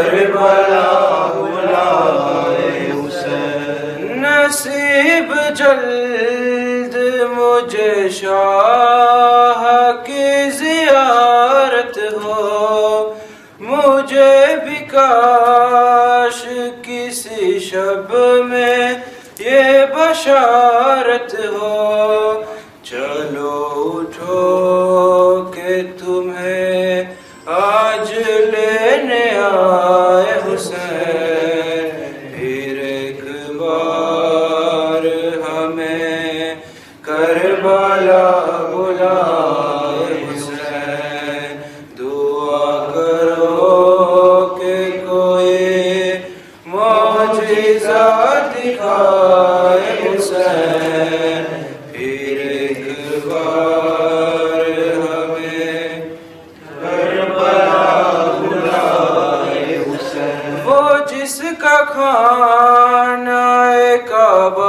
Karbala बुलाए हुसैन। नसीब जल्द मुझे शाह की ज़ियारत हो, मुझे भी काश किसी शब में ये बशारत हो। चलो उठो के तुम्हें आज लेने आए हुसैन, फिर एक बार हमें करबला बुलाए हुसैन। दुआ करो कि कोई मौजिज़ा दिखाए हुसैन, फिर एक बार हमें करबला बुलाए हुसैन। वो जिसका खाना काबा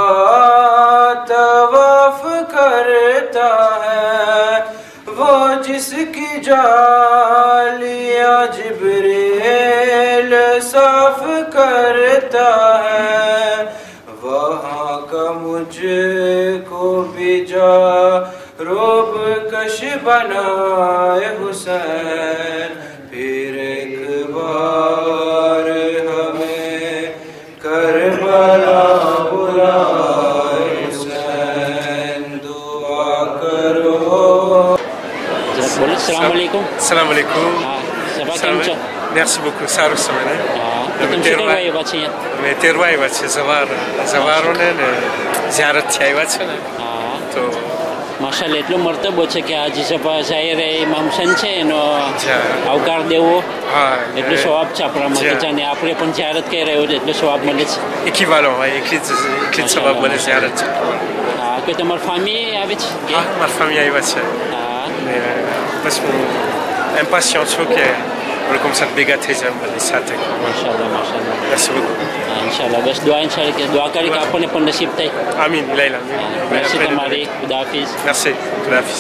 तवाफ करता है, वो जिसकी जालियां जिब्रील साफ करता है, वहाँ का मुझको भी जा रोब कश बनाए हुसैन, फिर एक बार हमें करबला बुलाए हुसैन। दुआ करो। अस्सलाम वालेकुम। Assalamu alaikum. Ça va comme ça? Merci beaucoup. Saru samana. Comme tu vois, bachia. Mais terwai bache zawaronen ziyarat thai bache na. તો માશાલ્લાહ એટલો મરતબો છે કે આજે સભા જાહેર ઇમામ હસન છે એનો આવકાર દેવો એટલો સ્વભાવ છે આપણામાં કે જાણે આપણે પણ જાહેરાત કરી રહ્યો છે એટલો સ્વભાવ મળે છે. équivalent, écrit sabab મને ziyarat. કે તમારી ફેમિલી આવે છે? Ma famille arrive છે. બસ હું impatient છું કે comme ça ભેગા થઈ જાય બધી સાથે. માશાલ્લાહ માશાલ્લાહ. Merci beaucoup. ઇન્શાલ્લાહ બસ દુઆ ઇન્શાલ્લાહ કે દુઆ કરી કે આપણને પણ નસીબ થાય. આમીન લૈલા. Merci તમારી. ખુદા હાફિઝ. Merci. ખુદા Hafiz.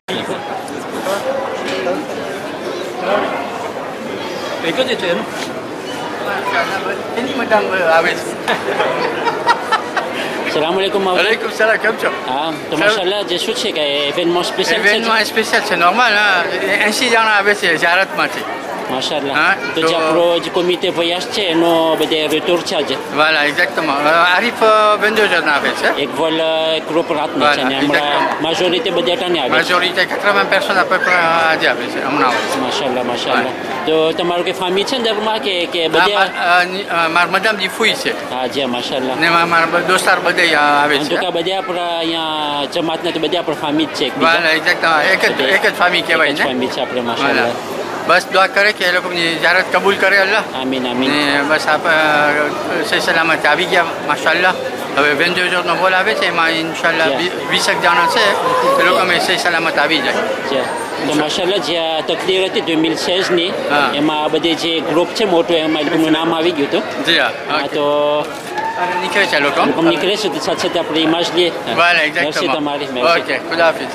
Ikut je tu. Ini madam habis. Assalamu alaikum. Waalaikumsalam, કેમ છો? હા તો માશાલ્લાહ જે શું છે કે ઇવેન્ટમાં સ્પેશિયલ છે? ઇવેન્ટમાં સ્પેશિયલ છે નોર્મલ. 80 જણા આવે છે જાહેરાતમાંથી. માશાલ્લાહ. તો જે આપણો જે કોમિટે ભયાસ છે એનો બધે રિટોર છે આજે. Voilà, exactement. Arif Bendojan આવે છે. એક વોલ ગ્રુપ રાતના છે ને હમણાં મેજોરિટી બધા ટાને આવે છે. મેજોરિટી 80 personnes à peu près આજે આવે છે હમણાં. માશાલ્લાહ માશાલ્લાહ. તો તમારું કે ફેમિલી છે ને દરમાં કે બધા? મારા મદામ દી ફૂઈ છે. હા જી માશાલ્લાહ. ને મારા દોસ્તાર બધા આવે છે. તો કે બધા આપણા અહીંયા જમાતના તો બધા આપણા ફેમિલી જ છે. Voilà, exactement. એક જ ફેમિલી કહેવાય ને. ફેમિલી છે આપણે માશાલ્લાહ. બસ દુઆ કરે કે એ લોકોની જાહેરાત કબૂલ કરે અલ્લાહ. આમીન આમીન. ને બસ આપ સહી સલામત આવી ગયા માશાલ્લાહ. હવે વેન્જોજોનો બોલ આવે છે એમાં ઇન્શાલ્લાહ 20 જણા છે એ લોકો અમે સહી સલામત આવી જાય. તો માશાલ્લાહ જે તકદીર હતી 2016ની એમાં બધી જે ગ્રુપ છે મોટું એમાં એ લોકોનું નામ આવી ગયું હતું. જી હા. તો નીકળે છે લોકો. નીકળે છે તો સાથે સાથે આપણે ઇમાજ લઈએ. Voilà, exactement. તમારી ઓકે ખુદા હાફિઝ.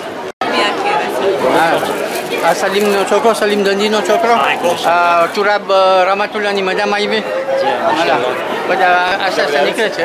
આ સલીમનો છોકરો, સલીમ દંજીનો છોકરો. ચુરાબ રમાતુલ્લાની મજામાં આવી. બધા આસ્તે આસ્તે નીકળે છે.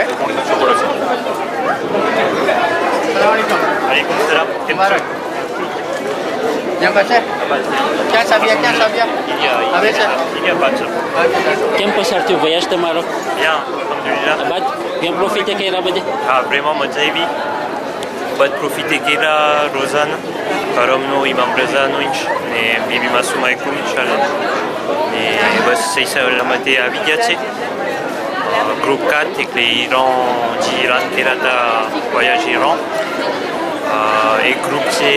ક્યાં સાબિયા આવે છે? કેમ પસાર થયું વયસ તમારો? Alhamdulillah. બાદ કેમ પ્રોફિટ કર્યા બધે? Vraiment મજા આવી. બધ પ્રોફિટ કર્યા રોઝાના કરમનો ઇમામ રઝાનો ને બીબી માસુમા એકુમ ઇન્શાલ્લાહ. ને બસ સહી સલામતે આવી ગયા છે. Groupe 4 એટલે Iran Kerata voyage Iran. એક ગ્રુપ છે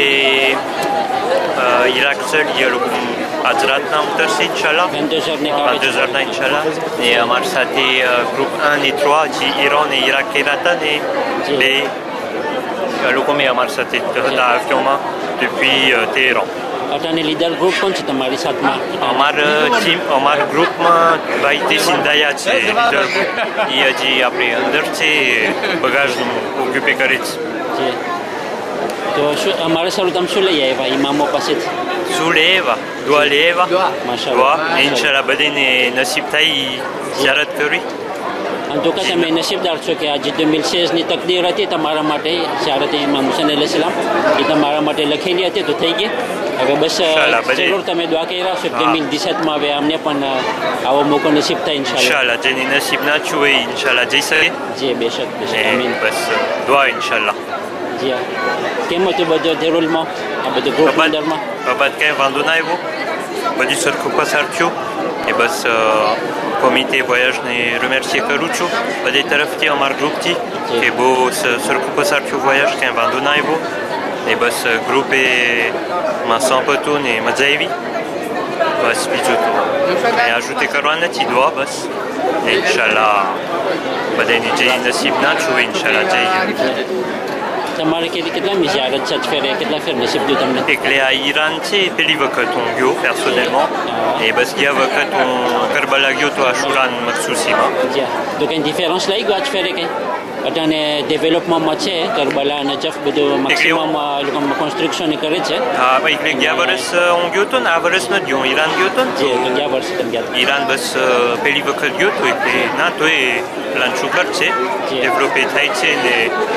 Iraq seul, il y a le Hazratna ઉતરશે ઇન્શાલ્લાહ 22h ઇન્શાલ્લાહ. ને અમારી સાથે ગ્રુપ 1 et 3 જે ઈરાન et ઇરાક Kerata ને બે લોકો મેં અમારી સાથે હતા આફ્યોમાં depuis Téhéran. અટાને લીડર ગ્રુપ કોણ છે તમારી સાથમાં? અમારા ગ્રુપમાં ભાઈ તેસિંદાયા છે લીડર. એ હજી આપણે અંદર છે બગાજનું ઓક્યુપે કરે છે. તો તો શું અમારે સારું તમે શું લઈ આવ્યા ઇમામો પાસેથી? શું લે એવા દુઆ લે એવા માશાઅલ્લાહ. દુઆ ઇન્શાલ્લાહ બધાને નસીબ થાય ઝિયારત કરવી. આમ તો કે તમે નસીબદાર છો કે આ જીદ્દુ મિલસેસની તકદીર હતી તમારા માટે ઝિયારત ઇમામ હુસૈન અલૈહિસ સલામ એ તમારા માટે લખેલી હતી તો થઈ ગઈ. હવે બસ જરૂર તમે દુઆ કરી રહ્યા છો 2017 હવે અમને પણ આવો મોકો નસીબ થાય ઇન્શાલ્લાહ. જેની નસીબ ના છું હોય ઇન્શાલ્લાહ જઈ શકે. જી બેશક આમીન. બસ દુઆ ઇન્શાલ્લાહ. જી કેમ હતું બધું ધેરુલમાં આ બધું ગ્રુપ અંદરમાં? બાબત કંઈ વાંધો ના આવ્યો, બધું સરખું પસાર થયું એ બસ કોમિટે વોયાજને રિમર્સિએ કરું છું બધી તરફથી અમારા ગ્રુપથી કે બહુ સરખું પસાર થયું વોયાજ, કંઈ વાંધો ના આવ્યો એ બસ ગ્રુપે માં સંપ હતું ને મજા આવી. બસ બીજું તો કંઈ આજુતે કરવા નથી, દુઆ બસ ઇન્શાલ્લાહ બધાની જે નસીબ ના છું ઇન્શાલ્લાહ જઈએ. તમારે કેટલામી ઝિયારત છે ફેરે કેટલા ફેર નસીબ થયું તમને? એટલે આ ઈરાન છે પહેલી વખત હું ગયો પર્સનલમાં એ બસ ગયા વખત હું કરબલા ગયો તો આશુરાન મખસૂસીમાં. તો કંઈ ડિફરન્સ લઈ ગયો આજ ફેરે કંઈ અટાને ડેવલપમેન્ટમાં છે કરબલા નજફ બધું મેક્સિમમ લોકો કન્સ્ટ્રક્શન કરે છે? હા ભાઈ એટલે ગયા વર્ષ હું ગયો હતો ને આ વર્ષ નથી ગયો, ઈરાન ગયો હતો ને તો ગયા વર્ષે તમે ગયા ઈરાન બસ પહેલી વખત ગયો હતો એટલે ના તો એ પ્લાન શુકર છે ડેવલપે થાય છે ને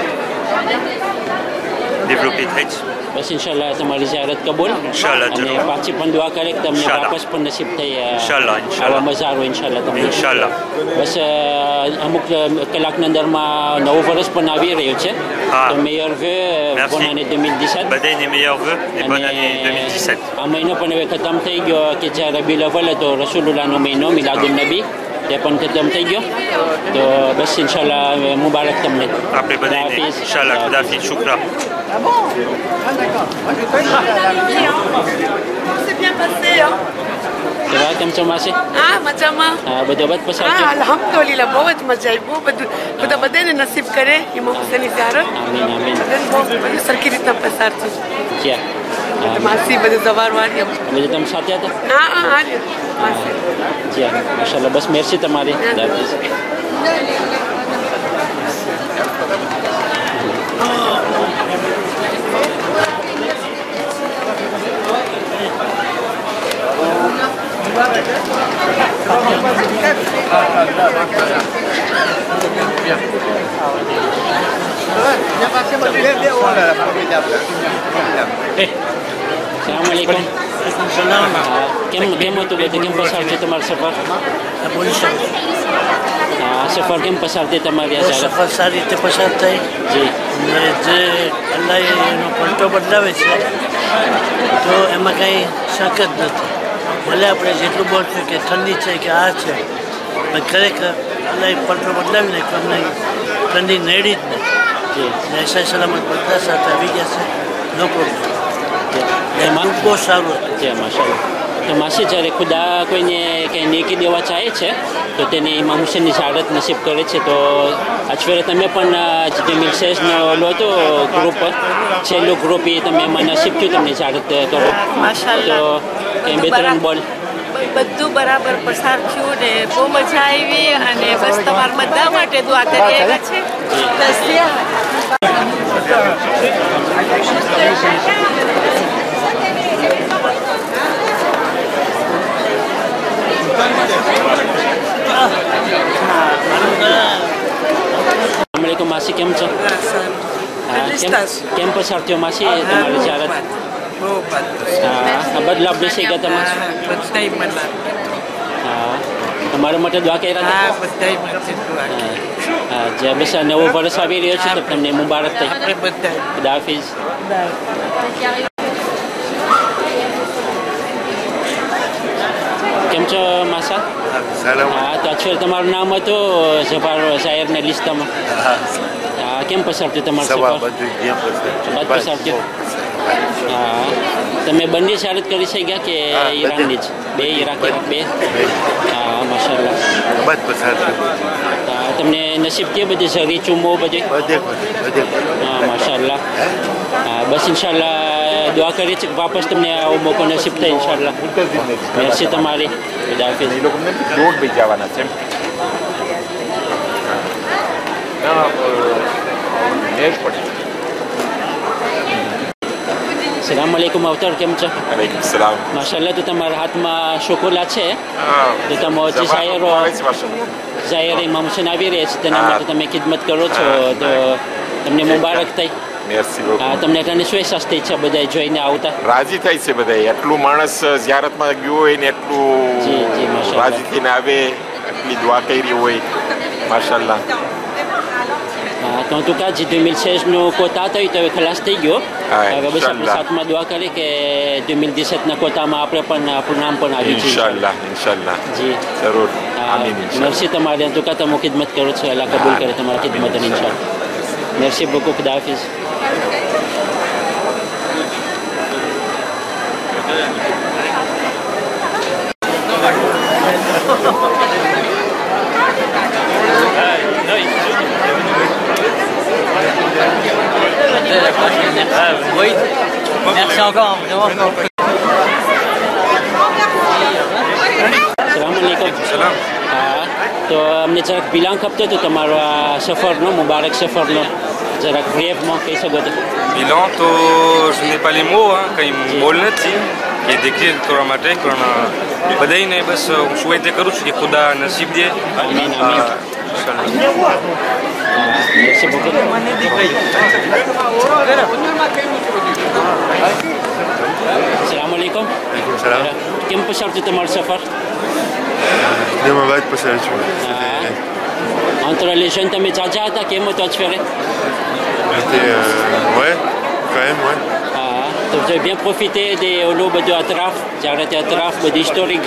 ડેવલપે થાય છે. બસ ઇન્શાલ્લાહ તમારી ઝિયારત કબૂલ ઇન્શાલ્લાહ અને પાછી પણ દુઆ કરે કે તમને વાપસ પણ નસીબ થઈ ઇન્શાલ્લાહ આવા મજા આવે ઇન્શાલ્લાહ તમને ઇન્શાલ્લાહ. બસ અમુક કલાકની અંદરમાં નવું વર્ષ પણ આવી રહ્યું છે તો મેયર વે bonne année 2017 બધાને મેયર વે અને bonne année 2017. આ મહિનો પણ હવે ખતમ થઈ ગયો કે જે રબીઉલ અવ્વલ હતો રસૂલુલ્લાહનો મહિનો મિલાદુન નબી તે પણ ખતમ થઈ ગયો તો બસ ઇન્શાલ્લાહ મુબારક તમને. આપણે બધાને ઇન્શાલ્લાહ ખુદાફિઝ શુક્રા. કેવા કેમ છો માસી? હા મજામાં. હા બધો બધ પસાર હા અલ્હમ્દુલિલ્લાહ બહુ જ મજા આવી. બહુ બધું બધાને નસીબ કરે ઇમામ હુસૈનની ઝિયારત. આમીન આમીન. બધું સરખી રીતના પસાર થયું. જ્યાં માસી બધું સવારવાળી બધું તમે સાથે હતા? હા હા હા માસી. જ્યાં માશાલ્લાહ બસ મેરસી તમારી. Assalamualaikum. કેમ હતું બધું કેમ પસાર છે તમારો સફર? હા સફર કેમ પસાર થઈ તમારી? સફર સારી રીતે પસાર થઈ. જી અને જે અલ્લાહ એનો પલટો બદલાવે છે તો એમાં કંઈ શક જ નથી. ભલે આપણે જેટલું બોલશું કે ઠંડી છે કે આ છે પણ ખરેખર અલ્લાહ પલટો બદલાવી નાખ્યો, અમને ઠંડી નડી જ નહીં. સહી સલામત બધા સાથે આવી ગયા છે, નો પ્રોબ્લેમ. એમાં બહુ સારું હતું. જી માશાલ્લાહ. તો માસી જ્યારે ખુદા કોઈને કંઈ નેકી દેવા ચાહે છે તો તેને ઇમામ હુસૈનની ઝિયારત નસીબ કરે છે. તો આજ ફેરે તમે પણ જે મિલસેસનો લો તો ગ્રુપ છેલ્લું ગ્રુપ એ તમે એમાં નસીબ થયું તમને ઝિયારત કરો માશાલ્લાહ. તો કંઈ બે ત્રણ બોલ બધું બરાબર પસાર થયું ને બહુ મજા આવી અને બસ તમારા બધા માટે દુઆ કરીએ છે. બસ assalamualaikum માસી કેમ છો? કેમ પસાર થયો માસી તમારી ઝિયારત? હા બદલાવ બેસી ગયા તમે? હા તમારા માટે દુઆ કર્યા હતા? હા જે બસ નવો વર્ષ આવી રહ્યો છે તો તમને મુબારક થાય. ખુદા હાફિઝ. કેમ છો માસા? હા તો આજ તમારું નામ હતું સફાર શાયરના લિસ્ટમાં. હા કેમ પસાર થયું તમારું સફર? પસાર થયું. હા તમે બંને ઝિયારત કરી છે ગયા કે ઈરાનની જ? બે ઈરાક બે? હા માશાલ્લાહ. હા તમને નસીબ કે બધી સરી ચૂમો બધી? હા માશાલ્લાહ. હા બસ ઇન્શાલ્લાહ દુઆ કરીએ છીએ વાપસ તમને આવો મોકો નસીબ થાય ઇન્શાલ્લાહ. મેરસી તમારી. ખુદા હાફિઝ. દોડ બી જવાના છે મેળ પડે. સલામવાલેકુમ અવતાર કેમ છો? વાલેકુમ સલામ. માશાલ્લાહ તો તમારા હાથમાં શોકોલા છે તો તમે જે જાહેર ઇમામ હુસૈન આવી રહ્યા છે તેના માટે તમે ખિદમત કરો છો તો તમને મુબારક થાય. મેર્સી બહુ. તમને તને શું અહેસાસ થઈ છે બધા જોઈને આવતા? રાજી થાય છે બધા. એટલું માણસ ઝિયારતમાં ગયો હોય ને એટલું રાજી થઈને આવે, એટલી દુઆ કરી હોય. માશાલ્લાહ. તો તું કા જી 2016નો કોટા હતો તો હવે ખલાસ થઈ ગયો. હવે બસ આપણે સાથમાં દુઆ કરી કે 2017ના કોટામાં આપણે પણ આપણું નામ પણ આવી જાય. ઇન્શાલ્લાહ ઇન્શાલ્લાહ. જી જરૂર. આમીન. મરસી તમારે તું કા તમે ખિદમત કરો છો. અલ્લાહ કબૂલ કરે તમારી ખિદમત ઇન્શાલ્લાહ. મરસી beaucoup. ખુદા હાફિઝ. Oui. Merci encore. સલામ. હા તો અમને જરાક બિલાંક આપતો તો તમારો આ સફરનો મુબારક સફરનો જરાક બ્રીફમાં કહી શકો તો? Bilan, તો je n'ai pas les mots કંઈ બોલ નથી કે દેખીએ કરવા માટે પણ બધાને બસ હું સુવેતે કરું છું કે ખુદા નસીબ દે. આમીન આમીન. Merci beaucoup. Assalamu alaikum. કેમ પસારતું તમારું સફર? Entre les jeunes, તમે જાજા હતા કેમ હતો આજ ફેરે? Ouais, quand même, ouais. તો vous avez bien profité des holo બધું atraf, જ્યારે તે atraf બધું historique.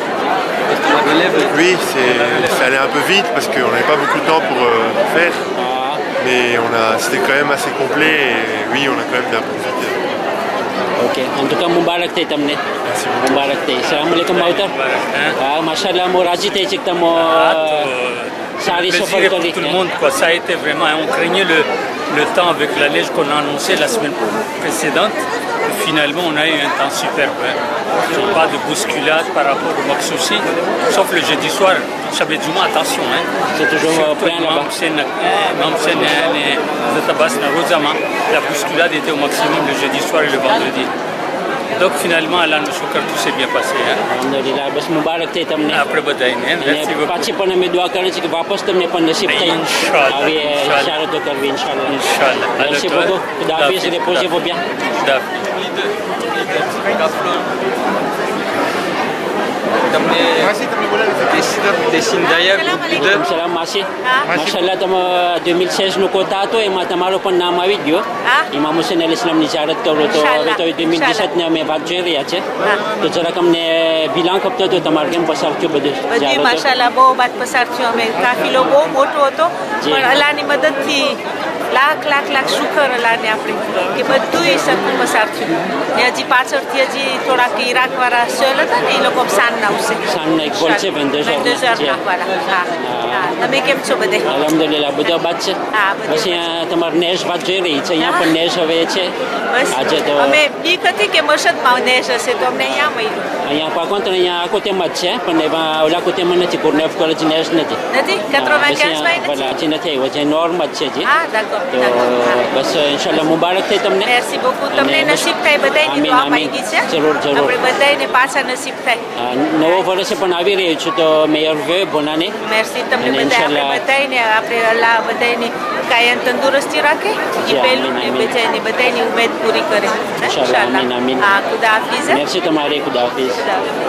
Oui, ça allait un peu vite parce qu'on n'avait pas beaucoup de temps pour faire. Mais c'était quand même assez complet et oui, on a quand même bien profité. Ok, en tout cas, Moubarak Tay Tamne. Merci beaucoup. Moubarak Tay. Salam alaikum, Mautar. Machallah, Mouraji Tay Chiktamo. Sari Safar pour tout le monde, quoi. Ça a été vraiment, on craignait le temps avec la neige qu'on a annoncé la semaine précédente. Et finalement, on a eu un temps superbe. Pas de bousculade par rapport au Maksouci, sauf le jeudi soir. Shabbat Juma, attention. C'est toujours plein là-bas. La bousculade était au maximum le jeudi soir et le vendredi. Donc finalement, Allah nous shukr, tout s'est bien passé. Alhamdulillah, bas Mubarak Tay Tamne. Après badaïne, merci beaucoup. પાછી પણ અમે દુઆ કરીએ છીએ કે વાપસ તમને પણ નસીબ થાય. આવી ઇશારતો કરવી ઇન્શાલ્લાહ. ઇન્શાલ્લાહ. Merci beaucoup. Khouda Hafiz, reposez-vous bien. સલામ માસી. માશાલ્લાહ તમે 2016નો કોટા હતો એમાં તમારો પણ નામ આવી ગયો. ઇમામ હુસૈન અલ ઇસ્લામની ઝિયારત કરો તો હવે તો 2017ને અમે વાત જોઈ રહ્યા છે તો જરાક અમને બિલાંક આપતો તો તમારે કેમ પસાર થયું બધું? માશાલ્લાહ બહુ બાદ પસાર થયો. અમે કાફિલો બહુ મોટો હતો પણ અલ્લાહની મદદથી લાખ શુકર અલ્લાહને આપણે કે બધું સરખું પસાર થયું. ને હજી પાછળથી હજી થોડાક ઈરાકવાળા શેલ હતા ને એ લોકો સાંજના આવશે. સાંજના એક બોલ છે 22 નાખવાના. તમે કેમ છો બધે? અલ્હમ્દુલિલ્લાહ બધા બાદ છે. બસ અહીંયા તમારે નેશ વાત જોઈ રહી છે. અહીંયા પણ નેશ હવે છે આજે તો. અમે બીક હતી કે મશદમાં નેશ હશે તો અમને અહીંયા મળ્યું. અહીંયા પાકો તો અહીંયા આખો તેમ જ છે પણ એમાં ઓલા કોતેમાં નથી. કોર્નેફ કોલેજ નેશ નથી. હજી નથી આવ્યો છે. નોર્મ જ છે જી. તો બસ ઇન્શાલ્લાહ મુબારક થાય તમને. મેર્સી beaucoup. તમને નસીબ થાય બધાયની દુઆ મળી ગઈ છે. જરૂર આપણે બધાયને પાછા નસીબ થાય. નવો વર્ષે પણ આવી રહ્યું છું તો મેયર વે બોનાને. મેર્સી તમને બધાયને આપણે અલ્લાહ બધાયની કાયમ તંદુરસ્તી રાખે એ પહેલું ને બધાયની બધાયની ઉમેદ પૂરી કરે. ઇન્શાલ્લાહ. આમીન આમીન. હા ખુદા હાફિઝ. મેર્સી તમારે. ખુદા હાફિઝ.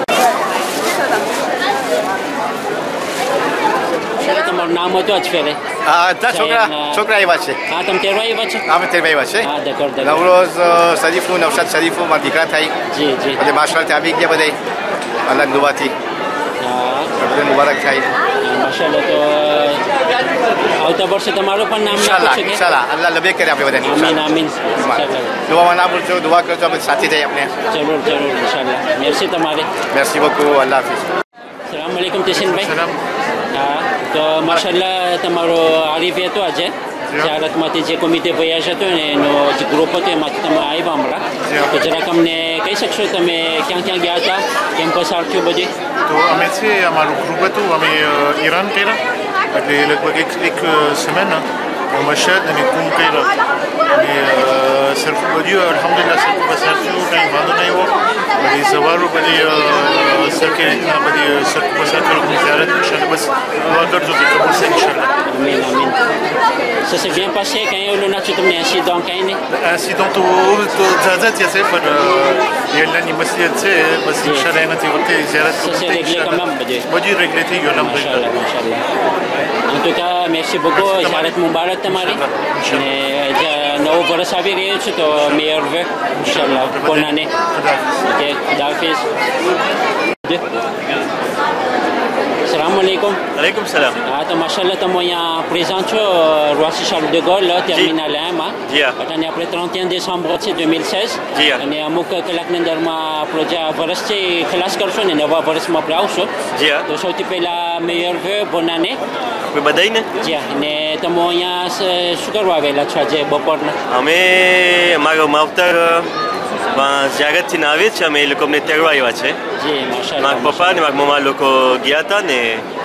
તમારું નામ હતું આજ ફેરે? છોકરા આવ્યા છે. હા તમે તેરવા આવ્યા છો? અમે તેરવા આવ્યા છે. હા દકર નવરોજ શરીફનું નવશાદ શરીફનું મારા દીકરા થાય. જી જી. એટલે માશાલ્લાહ આવી ગયા બધા અલ્લાહ દુઆથી. હા મુબારક થાય. માશાલ્લાહ. તો આવતા વર્ષે તમારું પણ નામ નાખો છો? ઇન્શાલ્લાહ. અલ્લાહ લબે કરે આપણે બધાને. આમીન આમીન. દુઆમાં ના ભૂલજો. દુઆ કરજો આપણે સાથે જઈએ આપણે. જરૂર જરૂર ઇન્શાલ્લાહ. મેર્સી તમારે. મેર્સી beaucoup. અલ્લાહ હાફિઝ. સલામ અલૈકુમ તિશનભાઈ. હા તો માશાલ્લાહ તમારો આરીફ હતો આજે ઝિયારતમાંથી જે કોમિટી પ્રયાસ હતો ને એનો જે ગ્રુપ હતો એમાંથી તમે આવ્યા હમણાં તો જરાક અમને કહી શકશો તમે ક્યાં ગયા હતા, કેમ પસાર થયું બધી? તો અમે છે અમારું ગ્રુપ હતું, અમે ઈરાન કર્યા એટલે લગભગ એક semaine મશદ અને કુંભ કર્યો અને સરખું બધું અલહમદુલિલ્લાહ સરખું પસાર થયું, કંઈ વાંધો નહીં આવ્યો. બધી સવારો બધી સરખી રીતના બધી સરખું પસાર થયું. ઝિયારત ઇન્શાલ્લાહ બસ દુઆ કરજો કે કબૂલ છે ઇન્શાલ્લાહ. Amin, amin. Ça s'est bien passé quand il y a eu le incident quand il est incident to Zazat ya c'est पर ये लानी मसलियत से बस इंशाल्लाह ना थी होते ज़ियारत Ça s'est réglé quand même, बड़ी réglé थी Machallah, Machallah. En tout cas, merci beaucoup. ज़ियारत मुबारक તમારી. અને નવું વર્ષ આવી રહ્યું છે તો મેયર વે ઇન્શાલ્લાહ કોનાને ઓકે દાફિઝ. Assalamualaikum. Waalaikumsalam. તો માશાલ્લાહ તમે અહીંયા પ્રેઝન્ટ છો Roissy Charles de Gaulle terminal એમાં. અને આપણે 31 ડિસેમ્બર છે 2016 અને અમુક કલાકની અંદરમાં આપણો જે વર્ષ છે એ ખલાસ કરશો ને નવા વર્ષમાં આપણે આવશો. તો સૌથી પહેલા મેયર વે બોનાને આપણે બધાને અને તમે અહીંયા શું કરવા આવેલા છો આજે બપોરના? અમે અમારો માવતર ઝિયારતથી આવે છે, અમે એ લોકો અમને તેડવા આવ્યા છે. મારા પપ્પા ને મારા મમ્મા લોકો ગયા હતા ને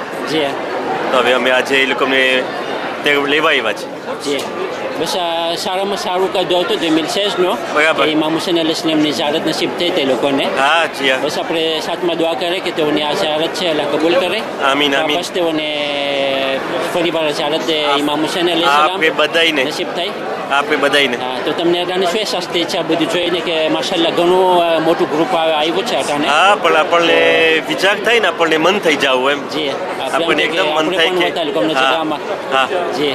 તો હવે અમે આજે એ લોકોને લેવા આવ્યા છે. બસ સારામાં સારું કાઢ્યું હતું 2016નો બરાબર. ઇમામ હુસૈન અલ ઇસ્લામની ઝિયારત નસીબ થઈ તે લોકોને. હા જી. બસ આપણે સાથમાં દુઆ કરે કે તેઓની આ ઝિયારત છે અલ્લાહ કબૂલ કરે. આમીન આમીન. બસ તેઓને ફરીવાર ઝિયારત ઇમામ હુસૈન અલ ઇસ્લામ બધાને નસીબ થાય. આપણે બધાને. હા તો તમને અટાણે શું અહેસાસ થાય છે આ બધું જોઈને કે માશાલ્લાહ ઘણું મોટું ગ્રુપ આવ્યું છે અટાણે? હા પણ આપણને વિચાર થાય ને આપણને મન થઈ જાવ એમ. જી આપણને એકદમ મન થાય કે હા જી.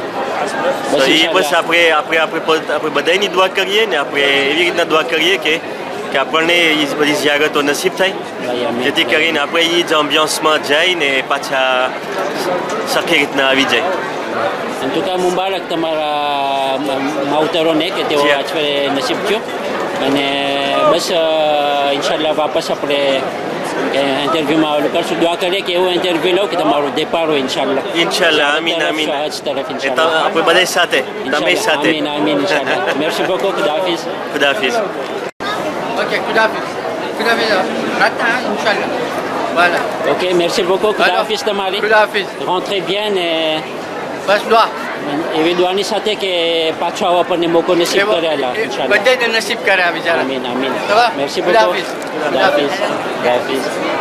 બસ આપણે બધાની દુઆ કરીએ ને આપણે એવી રીતના દુઆ કરીએ કે આપણને એ બધી ઝિયારતો નસીબ થાય જેથી કરીને આપણે એ જ એમ્બ્યુન્સમાં જઈને પાછા સરખી રીતના આવી જાય. En tout cas, મુબારક તમારા માવતરોને કે તેઓ આજે નસીબ થયો અને બસ ઇન્શાલ્લાહ વાપસ આપણે ઇન્ટરવ્યુમાં ઓલું કરશું. દુઆ કરીએ કે એવું ઇન્ટરવ્યુ લો કે તમારું દેપાર હોય ઇન્શાલ્લાહ. ઇન્શાલ્લાહ આમીન આમીન. હજ તરફ ઇન્શાલ્લાહ આપણે બધા સાથે તમે સાથે. આમીન આમીન ઇન્શાલ્લાહ. merci beaucoup. ખુદાફિઝ. ખુદાફિઝ. ઓકે ખુદાફિઝ. ખુદાફિઝ. રાતા ઇન્શાલ્લાહ. voilà. Ok, merci beaucoup. ખુદાફિઝ તમારી. ખુદાફિઝ. rentrez bien et બસ દુઆ એવી દુઆની સાથે કે પાછો આવવા આપણને મોકો નસીબ કરે અલ્લાહ ઇન્શાલ્લાહ. બધાને નસીબ કરે આ બિચારા. આમીન આમીન. merci beaucoup. ખુદાફિઝ. ખુદાફિઝ.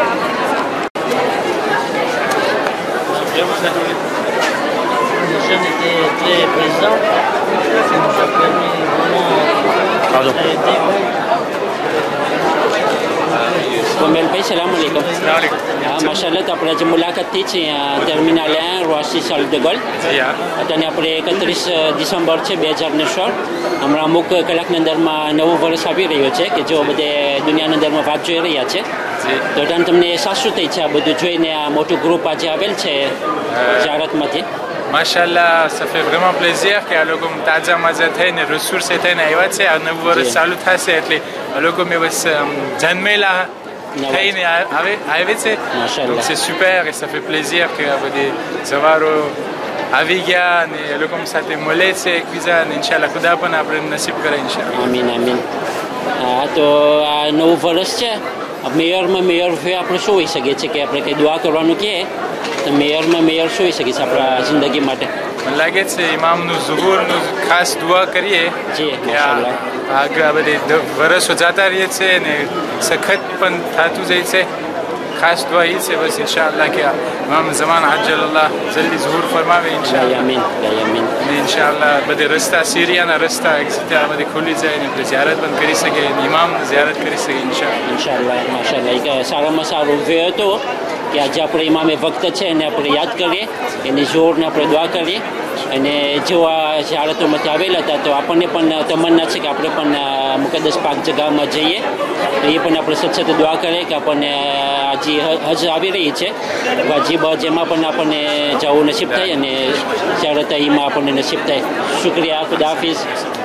Très présent, ça nous a permis vraiment કોમેલભાઈ સલામુઅલૈકુમ. હા માશાલ્લાહ તો આપણે જે મુલાકાત થઈ છે terminal Roissy Charles de Gaulle અત્યારે આપણે 31 ડિસેમ્બર છે 2016. હમણાં અમુક કલાકની અંદરમાં નવું વર્ષ આવી રહ્યું છે કે જો બધે દુનિયાની અંદરમાં વાત જોઈ રહ્યા છે તો ત્યાં તમને અહેસાસ શું થઈ છે આ બધું જોઈને આ મોટું ગ્રુપ આજે આવેલ છે ઝિયારતમાંથી? માશાલ્લાહ ça fait vraiment plaisir કે આ લોકો તાજા માજા થઈને રસૂલ સે થઈને આવ્યા છે. આ નવું વર્ષ ચાલુ થશે એટલે આ લોકો મેં બસ જન્મેલા થઈને આવે છે. donc c'est super et ça fait plaisir કે આ બધી સવારો આવી ગયા અને એ લોકો સાથે મળે છે એકબીજા અને ઇન્શાલ્લાહ ખુદા પણ આપણે નસીબ કરે ઇન્શાલ્લાહ. આમીન આમીન. હા તો આ નવું વર્ષ છે મેયરમાં મેયર આપણે શું હોઈ શકે છે કે આપણે કંઈ દુઆ કરવાનું કહે તો મેયરમાં મેયર શું હોઈ શકે છે આપણા જિંદગી માટે? લાગે છે ઇમામનું ઝુહુરનું ખાસ દુઆ કરીએ આગળ આ બધી વર્ષો જતા રહીએ છે ને સખત પણ થતું જાય છે. ખાસ દુઆ એ છે બસ ઇન્શાઅલ્લાહ કે ઇમામ ઝમાન અજ્જલલ્લાહ જલ્દી ઝુહુર ફરમાવે ઇન્શાઅલ્લાહ. આમીન આમીન. ઇન્શાઅલ્લાહ બધે રસ્તા સિરિયાના રસ્તા ત્યાં બધી ખુલી જાય ને આપણે ઝિયારત પણ કરી શકીએ ઇમામની ઝિયારત કરી શકીએ ઇન્શાઅલ્લાહ. માશાઅલ્લાહ એક સારામાં સારું વે હતો કે આજે આપણે ઇમામે વક્ત છે એને આપણે યાદ કરીએ એની જોરને આપણે દુઆ કરીએ અને જો આ ઝિયારતોમાંથી આવેલા હતા તો આપણને પણ તમન્ના છે કે આપણે પણ મુકદ્દસ પાક જગામાં જઈએ તો એ પણ આપણે સચ્ચે દુઆ કરીએ કે આપણને આજે હજ આવી રહી છે વાજીબ હજ એમાં પણ આપણને જવું નસીબ થાય અને ઝિયારત એમાં આપણને નસીબ થાય. શુક્રિયા. ખુદાફિઝ.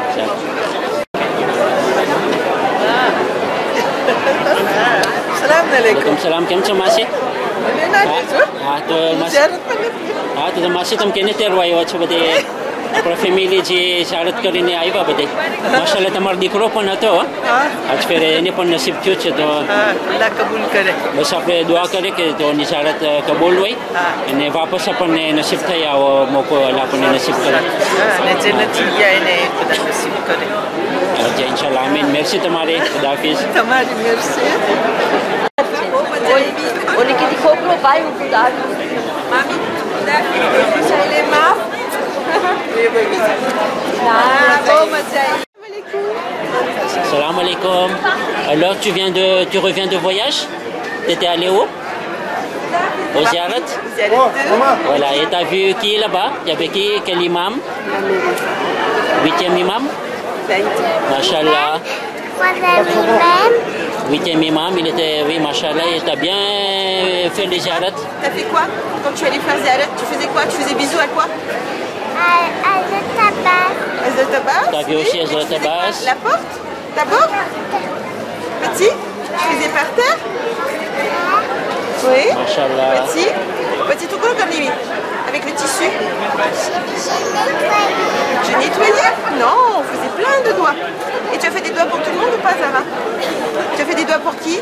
સલામ. સલામ. કેમ છો માસી? હા તો માસી તમે કેને તેરવા આવ્યા છો બધે? આપણા ફેમિલી જે શારદ કરીને આવ્યા બધે માશાલ્લાહ તમારો દીકરો પણ હતો આજ ફેર એને પણ નસીબ થયું છે તો અલ્લાહ કબૂલ કરે બસ આપણે દુઆ કરીએ કે તો એની શારદ કબૂલ હોય અને વાપસ આપણને નસીબ થઈ આવો મોકો અલ્લાહ આપણને નસીબ કરે અને જન્નત જગ્યા એને ખુદા નસીબ કરે જય ઇન્શાલ્લાહ આમીન મેર્સી તમારી ખુદા હાફિઝ તમારી મેર્સી Olha que de comprou vai um cuidado. Mami, deixa ele mal. Salam alaikum. Alors tu reviens de voyage? T'étais allé où? Au Ziarat? Voilà, et t'as vu qui là-bas? Il y avait qui? Quel imam? 8e imam? Machallah. 8e imam, il était, oui, machallah, il t'a bien fait les ziarat. T'as fait quoi? Quand tu allais faire ziarat, tu faisais quoi? Tu faisais bisous à quoi? Azat Abbas. T'as vu aussi Azat Abbas? La porte? D'abord? Petit? Tu faisais par terre? Oui. Machallah. Petit tout court comme lui. Avec le tissu? Je nettoyais? Non, on faisait plein de doigts. Et tu as fait des doigts pour tout le monde ou pas, Zara? Tu as fait des doigts pour qui?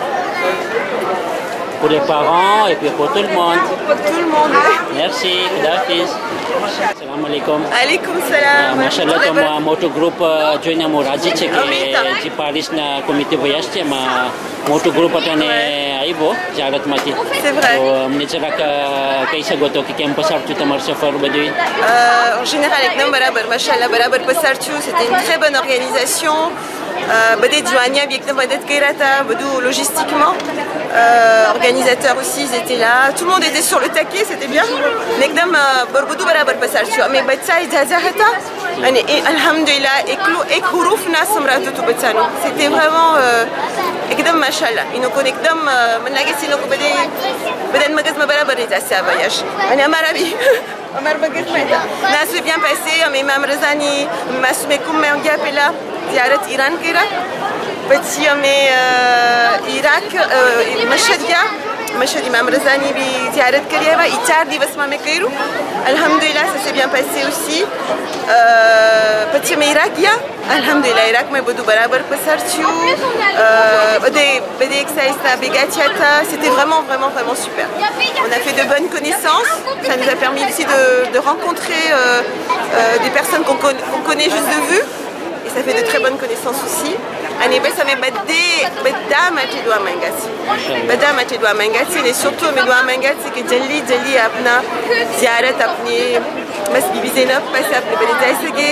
Pour les parents et puis pour tout le monde. Pour tout le monde. Merci, Khouda Hafiz. Salam alaikum. Alaikum salam. Mashallah, to ma moto group join mo raji છે કે જે પારિસના committee voyage છે માં મોટું group અટાને આવ્યો જારતમાંથી C'est vrai. તો અમને જરાક કહી શકો તો કે કેમ પસાર થયું તમારું સફર બધું En général, avec Nam Barabar, Mashallah, Barabar Pasartu, c'était une très bonne organisation. Badé Douania, Biekna Badet Kairata, Badou logistiquement. Organisateurs aussi, ils étaient là. Tout le monde était sur le taquet, c'était bien. Nekdam Borbodou Barabar Pasartu. Mais Batsa et Zazahata, Alhamdulillah, et Houroufna Samratutu Batsano. C'était vraiment Ekdam Mashallah. Ils nous connectent, Managasi nous Badé Baden Magas Barabar et Zassa voyage. On est à Marabi. Ça s'est bien passé, mais Imam Razani, Masumekoum Mergiapela, Ziarat Iran Kira, petit Irak, Mashadia, Mashad Imam Razani, Ziarat Karieva, Itar Divasma Mekairu. Alhamdulillah, ça s'est bien passé aussi. Petit Irakia, Alhamdulillah, Irak, mais Bodou Barabar Pasartu, c'était vraiment super. On a fait de bonnes connaissances, ça nous a permis aussi de rencontrer des personnes qu'on connaît juste de vue, et ça fait de très bonnes connaissances aussi. Et surtout, que Jali apna ziarat apni mas bibi Zainab passe apne bani jaisege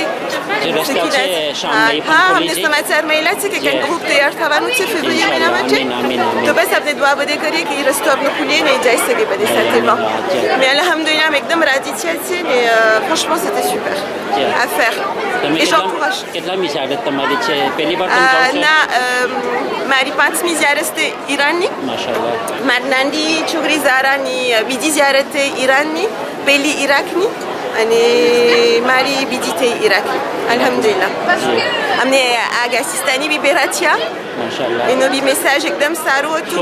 हमने समाचार महिला से कि group तैयार था नु से February महीना में तो बस अपने दुआ बदे करिए कि रस्तो अपने खुले नहीं जा सके बदे certainement mais alhamdulillah एकदम राजी छे mais franchement c'était super à faire et j'encourage કેટલા મિસારત તમારી છે પહેલી વાર ના મારી પાંચમી ziyaret ઈરાનની માશાઅલ્લાહ મારી નાની છોકરી ઝારાની બીજી ziyaret ઈરાનની પહેલી ઇરાકની અને મારી બીજી થઈ ઇરાક alhamdulillah हमने आगे सिस्तानी भी बेराचिया माशाल्लाह et nos messages एकदम सारो tout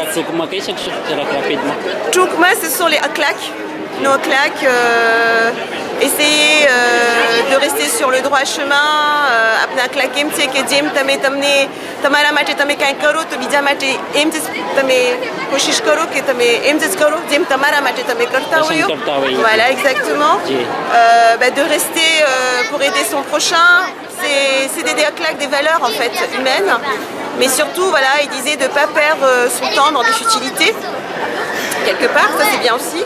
Choukma ce sont les claques nos claques essayer de rester sur le droit chemin अपना claque em que jem तमे तमने તમારા માટે તમે કાંઈ કરો તો બીજા માટે એમ જ તમે કોશિશ કરો કે તમે એમ જ કરો જેમ તમારા માટે તમે કરતા હોયો voilà exactement de rester pour aider son prochain c'est des claques des valeurs en fait humaines mais surtout voilà il disait de ne pas perdre son temps dans des futilités quelque part ça c'est bien aussi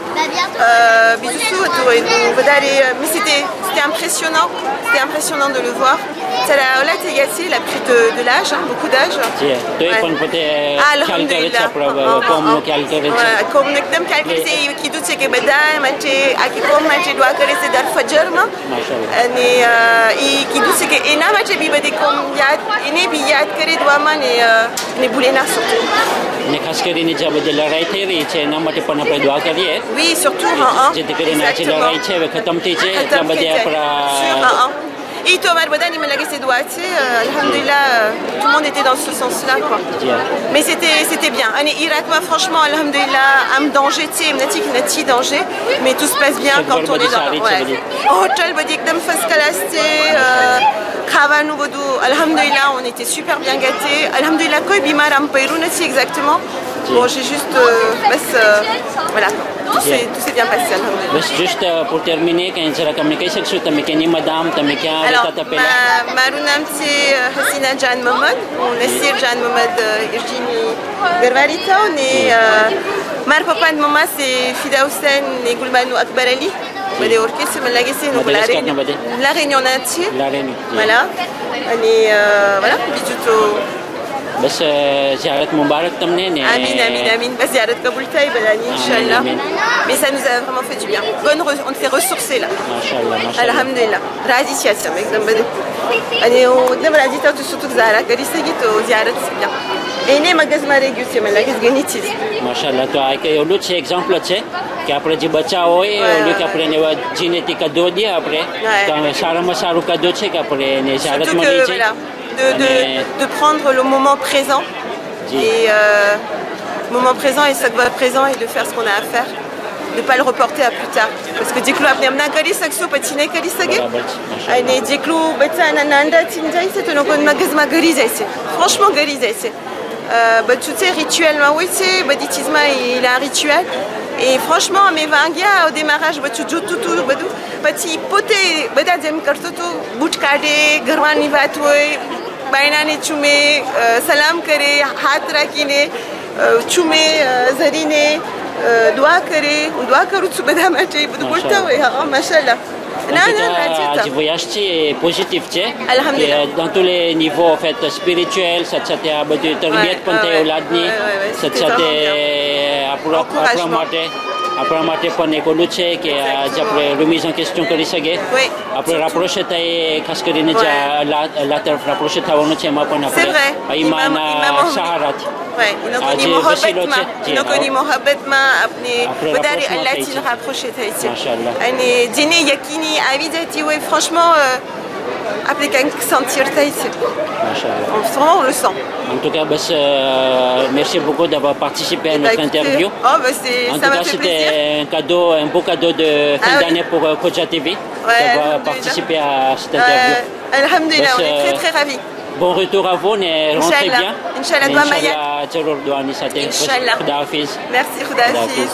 mais c'était impressionnant de le voir ça l'a été il a pris de l'âge beaucoup d'âge alhamdulillah comme nekdam calculé qui doute c'est que badai mache aki comme mache doit करे से दर फजर में ने qui doute c'est que ena mache bi bade comme याद इन्हें भी याद करे दुआ में ने भूले ना surtout ને ખાસ કરીને જે બધી લડાઈ થઈ રહી છે એના માટે પણ આપણે દુઆ કરીએ oui surtout જેથી કરીને આજે લડાઈ છે હવે ખતમ થઈ છે એટલા બધા આપણા Et Tomar Bodan, il m'a lagé ses doigts, alhamdulillah, tout le monde était dans ce sens-là, quoi. Mais c'était bien. Irak, franchement, alhamdulillah, un danger, un danger, mais tout se passe bien quand on est dans le hôtel, first class, alhamdulillah, on était super bien gâtés. Alhamdulillah, koi bimar am payrou nati exactement. Bon, j'ai juste, voilà, tout s'est bien passé, alhamdulillah. Juste pour terminer, quand il y a communication sur ta mécanique, madame, ta mécanique, alors, ma nom c'est Hasina Jan Mohamed, on est Sir Jan Mohamed Irjini Garvarita, on est, ma papa de maman c'est Fida Hussein et Goulmanou Akbar Ali. بدي أوركسترا من لاجسي نقول لا رينيون ناتي voilà voilà بيجوتو بس زيارة مبارك تمني آمين آمين آمين بس زيارة قبول طيب يعني إن شاء الله mais ça nous a vraiment fait du bien on s'est ressourcés là ما شاء الله ما شاء الله الحمد لله راضي سياسة مقدم بدك أنا ودم راضي تاتو سوتك زارة كريسة جيتو زيارة سبيا إني ما جز ما رجوسي من لاجس جنيتيز ما شاء الله تو هاي كي ولود شيء example છે કે આપણે જે બચ્ચા હોય ઓલું કે આપણે એવા જીનેટિક કાદો દે આપણે તો સારામાં સારું કાદો છે કે આપણે એને જાહેરાતમાં લઈ જઈએ de prendre le moment présent et moment présent et sac présent et de faire ce qu'on a à faire de pas le reporter à plus tard parce que diklo apne amna kali sakso patine kali sage ane diklo beta nananda tinjai c'est un kon magazma gari jaise franchement gari jaise tu sais rituellement oui c'est baditisma il a un rituel et franchement mes vangia au démarrage tu joues tout petit poté bada jem karto to boot kade garwani vat hoy bainane chume salam kare hath rakine chume zarine dua kare dua karu tu bada mache bud bolta hoy ha mashallah du voyage positif, dans tous les niveaux en fait, spirituels, ça a été terbiat pantai uladni, ça après maté pone koluche que après remise en question que lisage après rapprocher tai khas કરીને la तरफ rapprocher થવાનું છે એમાં પણ આપણે ઈમાન સહારત نكوني محبت ما أبني بداري التي نرapprocher تاعي يعني ديني يكيني عبيدتي وي franchement après qu'un sentir تاعي on le sent. En tout cas, merci beaucoup d'avoir participé à notre interview. En tout cas, c'était un beau cadeau de fin d'année pour Koja TV d'avoir participé à cette interview. Alhamdulillah, on est très très ravis. Bon retour à vous, rentrez bien. Inch'Allah, Inch'Allah, Khuda Hafiz. Merci, Khuda Hafiz.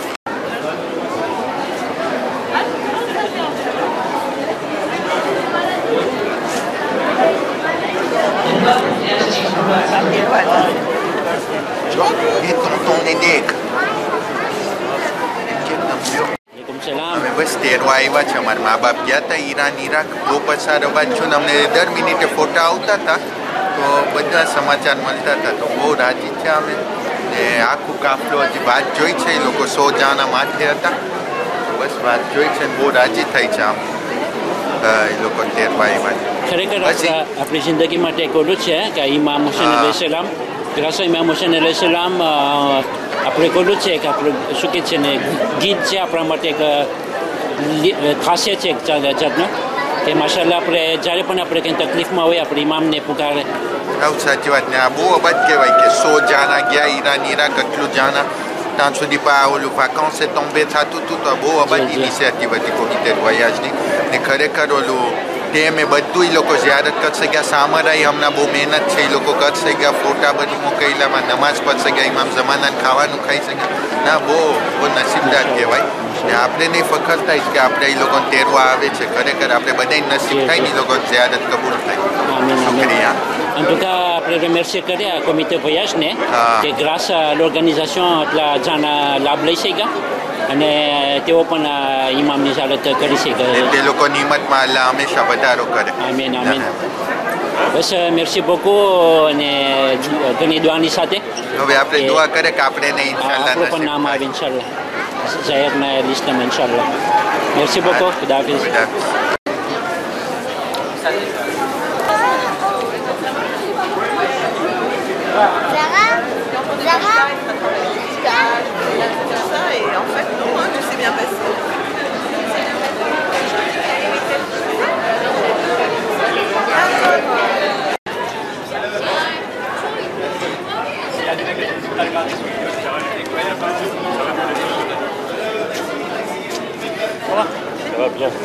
અમે બસ તેરવા આવ્યા છે અમારા મા બાપ ગયા હતા Iran Iraq બહુ પસારવા છું ને અમને દર મિનિટે ફોટા આવતા હતા તો બધા સમાચાર મળતા હતા તો બહુ રાજી છે અમે ને આખું કાફલો હજી વાત જોઈ છે એ લોકો 100 જણા માથે હતા બસ વાત જોઈ છે બહુ રાજી થઈ છે આમ એ લોકો તેરવા આવ્યા છે ખરેખર આપણી જિંદગી માટે એક ઓલું છે કે ઇમામ હુસૈન અલૈહિ સલામ grâce à Imam Hussein alayhi salam après કોલું છે કે આપણે શું કે છે ને ગીત છે આપણા માટે એક ખાસિયત છે જાતનો કે માશાલ્લાહ આપણે જ્યારે પણ આપણે કંઈ તકલીફમાં હોય આપણે ઇમામને પુકારે સાચી વાત ને આ બહુ અબાદ કહેવાય કે 100 જાના ગયા ઈરાન ઈરાક એટલું જાના ત્યાં સુધી ઓલું વાકાંસે ટોમ્બે થતું હતું તો બહુ અબાદ ઇનિશિયેટિવ હતી કોમિતે વોયાજની ને ખરેખર ઓલું ટેમે બધું એ લોકો ઝિયારત કરશે ગયા સામરાઈ હમણાં બહુ મહેનત છે એ લોકો કરશે ગયા ફોટા બધું મોકલેલામાં નમાઝ પડશે ગયા ઇમામ જમાનાને ખાવાનું ખાઈ શકે ના બહુ નસીબદાર કહેવાય ને આપણે નહીં ફખર થાય કે આપણે એ લોકોને તેરવા આવે છે ખરેખર આપણે બધા નસીબ થાય ને એ લોકો ઝિયારત કબૂલ થાય શુક્રિયા. En tout cas, après remercier le comité voyage, que grâce à l'organisation de la Jana Lablay Sega, અને તેઓ પણ ઇમામની ઝિયારત કરી શકે તે લોકોની હિંમતમાં અલ્લાહ હંમેશા વધારો કરે આમીન આમીન બસ મેર્સી બહુ અને ઘણી દુઆની સાથે હવે આપણે દુઆ કરે કે આપણે ને ઇન્શાઅલ્લાહ આપણું પણ નામ આવે ઇન્શાઅલ્લાહ જાહેરના લિસ્ટમાં ઇન્શાઅલ્લાહ મેર્સી બહુ ખુદા Hafiz Et en fait, non, tout s'est bien passé. Ça va bien.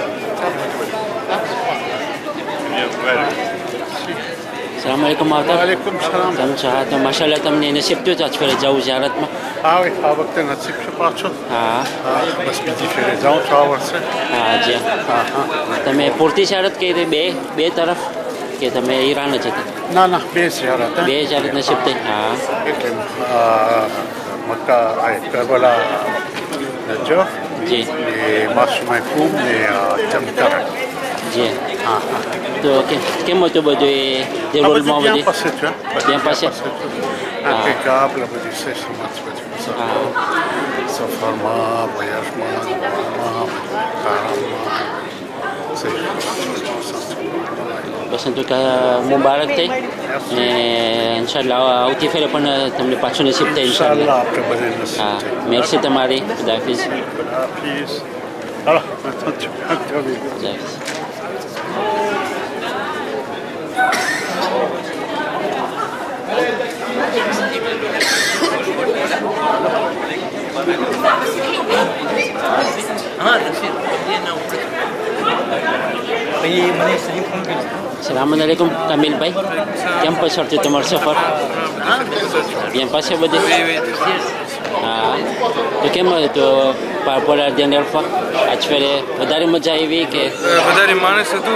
સલામ આલેકુમ આવતા વાલેકુમ સલામ. તમે છો? હા, તો માશાલ્લાહ તમને નસીબ થયું તો આજ ફેરે જવું ઝિયારતમાં? હા હવે આ વખતે નસીબ છે પાછો. હા બસ બીજી ફેરે જાઉં છું આ વર્ષે. હા જી હા હા. તમે પૂરતી ઝિયારત કરી બે તરફ કે તમે ઈરાન જ હતા? ના ના બે ઝિયારત. બે ઝિયારત નસીબ થઈ. હા એટલે મક્કા કરબલા નજફ જી ને માસુમાય કુમ ને ચમકાર. જી હા હા. તો કેમ હતું બધું એ જે રોલમાં ત્યાં બધી પાસે છે. ત્યાં પાસે? કંઈક આપણા બધી સેશનમાં જ પછી સફરમાં વયાસમાં કાળામાં બસ તો મુબારક થઈ ને ઇન્શાલ્લાહ આવતી ફેરે પણ તમને પાછું નસીબ થાય ઇન્શાલ્લાહ. આપણે બધે નસીબ. હા મેરસી તમારી. ખુદાહાફિઝ. ખુદાહાફિઝ. હાલો ખુદાહાફિઝ. સલામ આલેકુમ કામિલભાઈ, કેમ પસારથી તમારો સફર? bien passé બધે? હા તો કેમ તો પાપોલા જનરફા આજ ફેરે વધારે મજા આવી કે વધારે માણસ હતું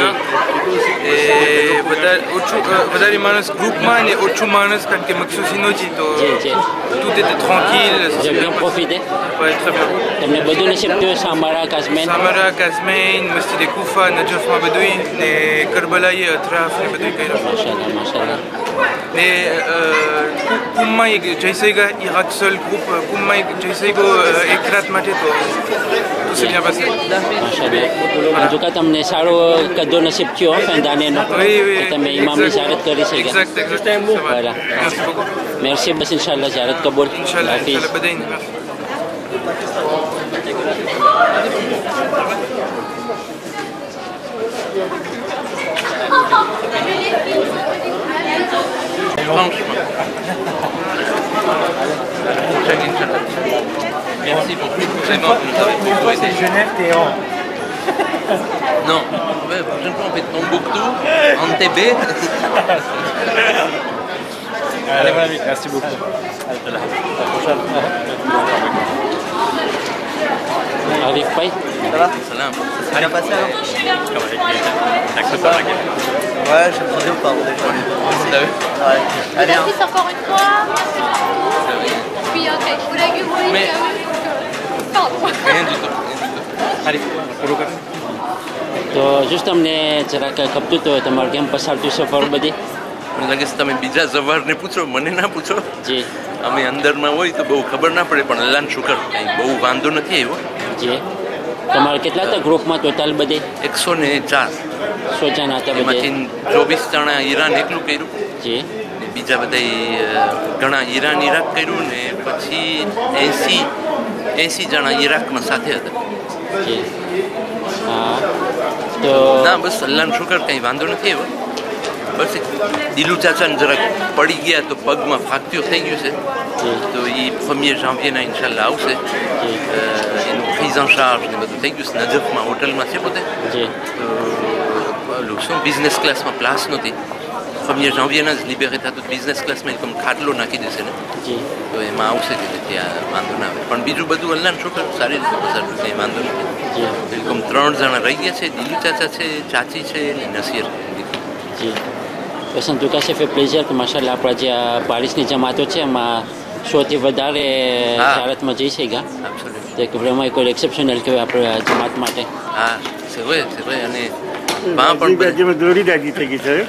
વધારે માણસ ગ્રુપમાં ને ઓછું માણસ કારણ કે મકસૂસી નહોતી તો tout était tranquille. J'ai bien profité. Ouais, très bien. તમને બધું નસીબ થયું? સામારા, કાઝમેન, મસ્જિદ કુફા, નજફમાં બધું ને કરબલાએ અતરાફ ને બધું કર્યું. માશાલ્લાહ માશાલ્લાહ. ને કુમમાં એક જયસેગા ઇરાક seul groupe કુમમાં એક જયસેગો એક રાત માટે તો c'est bien passé. માશાલ્લાહ. en tout cas તમને સારો કદો નસીબ થયો ફેંદાનેનો કે તમે ઇમામની ઝિયારત કરી શક્યા. Exact. voilà. merci બસ ઇન્શાલ્લાહ ઝિયારત કબૂલ. Hafiz. Merci beaucoup. Vraiment, vous nous avez beaucoup aidé. Genève, Téhéran. Non, ouais, prochaine fois on fait Tombouctou, Entebbe. Allez, mon ami, merci beaucoup. À la prochaine. Arif Pai. Ça va? Salam. Ça bien passé alors? T'acceptes pas la gueule? Ouais, je me souviens pas. Ouais. Allez, Merci encore une fois. Puis, ok, je voulais que vous Mais... Pardon. Rien du tout. Allez, pour le તો just તમને જરાક ખપતું તો તમારે કેમ પસારતું સફર બધી? મને લાગે છે તમે બીજા સવારને પૂછો, મને ના પૂછો. જી અમે અંદરમાં હોય તો બહુ ખબર ના પડે પણ અલ્લાહનો શુકર કંઈ બહુ વાંધો નથી આવ્યો. જી તમારે કેટલા હતા ગ્રુપમાં ટોટલ બધે? 104. 100 જણા હતા બધે? એમાંથી 24 જણા ઈરાન એકલું કર્યું. જી બીજા બધા ઘણા ઈરાન ઈરાક કર્યું ને પછી 80 જણા ઈરાકમાં સાથે હતા. જી હા તો ના બસ અલ્લાહનો શુકર કંઈ વાંધો નથી આવ્યો. બસ દિલુ ચાચાને જરાક પડી ગયા તો પગમાં ફ્રેક્ચર થઈ ગયું છે તો એ 1er જાન્વિયરના ઇન્શાલ્લાહ આવશે. એનું prise en charge ને બધું થઈ ગયું છે. નજફમાં હોટલમાં છે પોતે તો શું બિઝનેસ ક્લાસમાં પ્લાસ નહોતી. 1er જાન્વિયરના જ લિબેરે થતું બિઝનેસ ક્લાસમાં એકદમ ખાટલો નાખી દેશે ને તો એમાં આવશે કે ત્યાં વાંધો ના આવે. પણ બીજું બધું અલ્લાહનો શુકર સારી રીતે પસારતું કંઈ વાંધો નથી. બિલકુલ 3 જણા રહી ગયા છે. દિલુ ચાચા છે, ચાચી છે અને નસીર. જી બસ en tout cas c'est fait plaisir que માશાલ્લાહ આપણા જે પારિસની જમાતો છે એમાં 100 થી વધારે ઝિયારતમાં જઈ શક્યા. તો vraiment કોઈ એક્સેપ્શનલ કહેવાય આપણા જમાત માટે. હા c'est vrai અને પણ દોડી થઈ ગઈ છે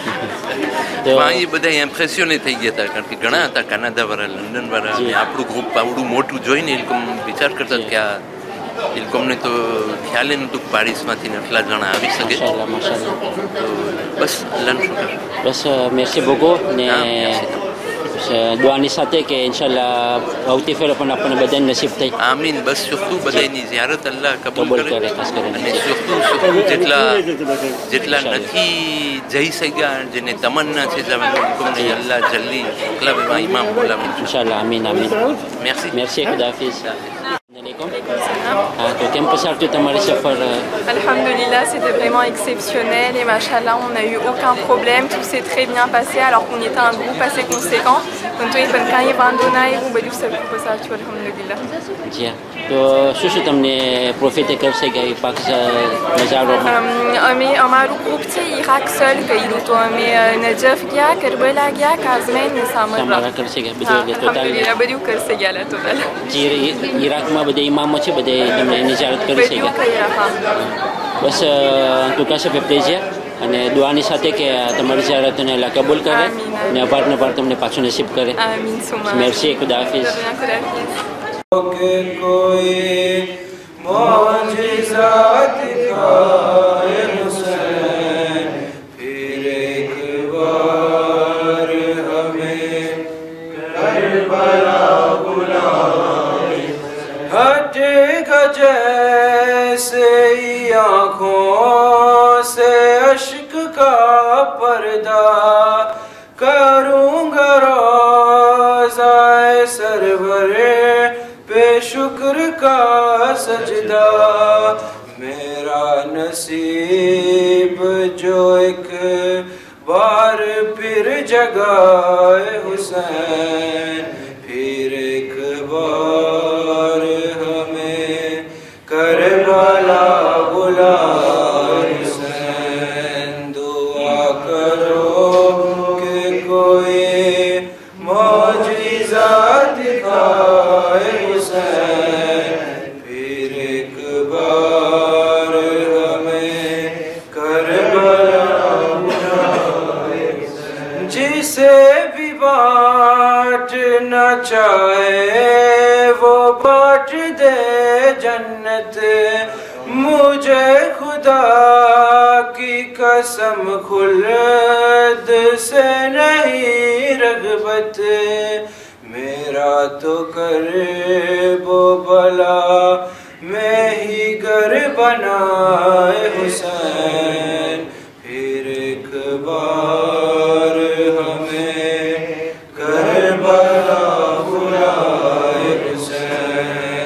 એ બધા ઇમ્પ્રેશને થઈ ગયા હતા કારણ કે ઘણા હતા કાનાડાવાળા, લંડનવાળા અને આપણું ગ્રુપ આવડું મોટું જોઈને એ લોકો વિચાર કરતા કે આ એ લોકોને તો ખ્યાલ નહોતું કે પારિસમાંથી આટલા જણા આવી શકે. તો બસ અલ્લાહનો શુકર. બસ મેર્સી beaucoup ને દુઆની સાથે કે ઇન્શાલ્લાહ આવતી ફેરે પણ આપણને બધાને નસીબ થઈ. આમીન. બસ surtout બધાની ઝિયારત અલ્લાહ કબૂલ કરે ખાસ કરીને. અને surtout જેટલા નથી જઈ શક્યા જેને તમન્ના છે લોકોને અલ્લાહ જલ્દી મોકલાવે ઇમામ બોલાવે ઇન્શાલ્લાહ. આમીન આમીન. merci ખુદાહાફિઝ. तो કેમ પસારતું તમારી સફર? Alhamdulillah, c'était vraiment exceptionnel et machallah, on n'a eu aucun problème, tout s'est très bien passé alors qu'on était un groupe assez conséquent. Donc il y a un bandonai ou badu ça peut passer alhamdulillah. જી તો શું તમને profit કરશે કે પાક નજારોમાં? અમે અમારું group છે Iraq સલ કર્યું તો અમે નજફ ગયા, કરબલા ગયા, કાઝમેન ને સામરા કરશે કે બધું ટોટલ અલ્હમ્દુલિલ્લાહ બધું કરશે ગયા લા ટોટલ. જી ઈરાકમાં બધા ઇમામો છે બધે તમને નિજારત કરી છે બસ તું કશે પ્લેઝિયા અને દુઆની સાથે કે તમારી ઝિયારતને અલ્લાહ કબૂલ કરે અને અપાર તમને પાછું નસીબ કરે. મેર્સી, ખુદા હાફિઝ. કે કોઈ મોજિઝા દિખાએ હુસૈન फिर एक बार हमें करबला बुलाए हटेगा जैसे आँखों से अश्क का पर्दा करूँगा रोज़ाए सरवरे पे शुक्र का सजदा मेरा नसीब जो एक बार फिर जगाए हुसैन फिर एक बार हमें करबला बुलाए हुसैन दुआ करो कि कोई मौजिज़ा दिखाए हुसैन फिर एक बार हमें करबला बुलाए जिसे भी बांटना चाहे वो बांट दे जन्नत मुझे खुदा की कसम खुल्द से नहीं रग़बत मेरा तो करबो बला में ही घर बनाए हुसैन